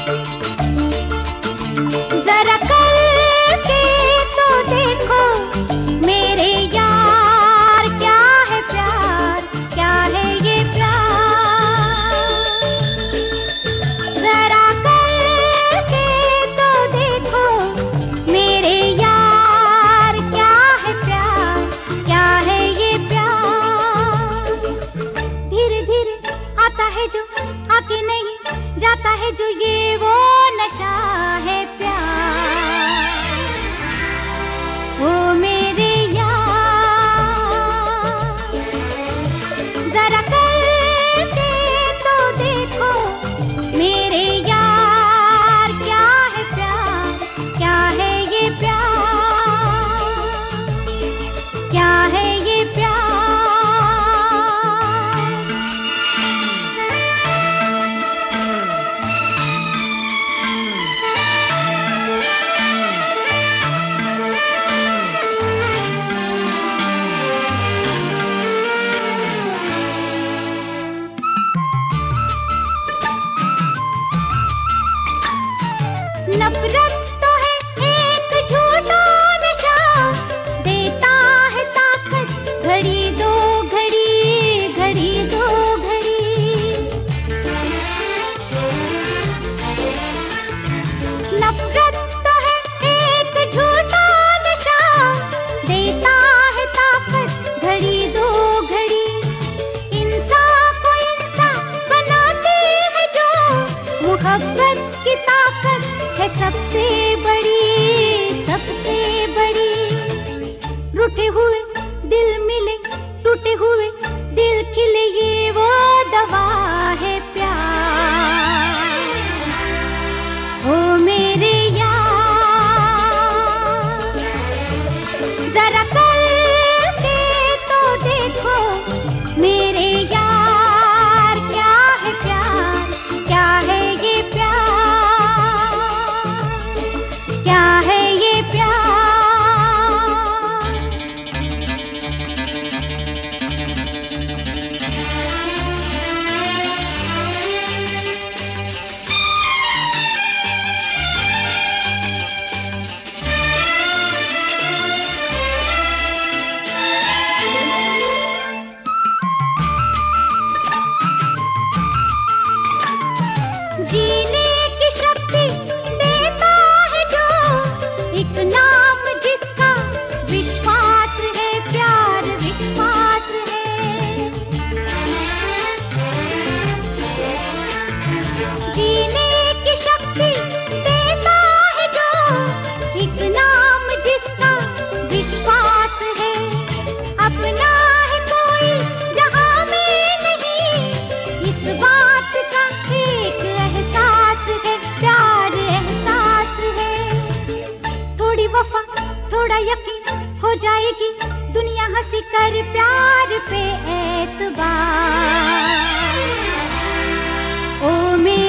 जरा करके तो देखो मेरे यार, क्या है प्यार, क्या है ये प्यार। जरा करके तो देखो मेरे यार, क्या है प्यार, क्या है ये प्यार। धीरे धीरे आता है जो आके नहीं जाता है जो, ये वो नशा है प्यार। ओ मेरे यार, जरा करके तो देखो मेरे यार, क्या है प्यार, क्या है ये प्यार, क्या है ये प्यार। नफरत तो है एक झूठा नशा, देता है ताकत घड़ी दो घड़ी, घड़ी दो घड़ी। नफरत तो है एक झूठा नशा, देता है ताकत घड़ी दो घड़ी। इंसान को इंसान बनाती है जो, मुहब्बत की ताकत है सबसे बड़ी, सबसे बड़ी। रूठे हुए दिल मिले, टूटे हुए दिल खिले, ये वो दवा है प्यार। ओ मेरे यार, जरा करके तो देखो मेरे यार, क्या है प्यार, क्या है ये प्यार, क्या है ये प्यार। जीने की शक्ति देता है जो, एक नाम जिसका विश्वास है प्यार, विश्वास है। जीने की शक्ति देता है जो, एक नाम जिसका विश्वास है। अपना है कोई जहां में नहीं, इस बात का एक एहसास है, प्यार एहसास है। थोड़ी वफा थोड़ा यकीन हो जाएगी दुनिया, हंसी कर प्यार पे एतबार। ओ मेरे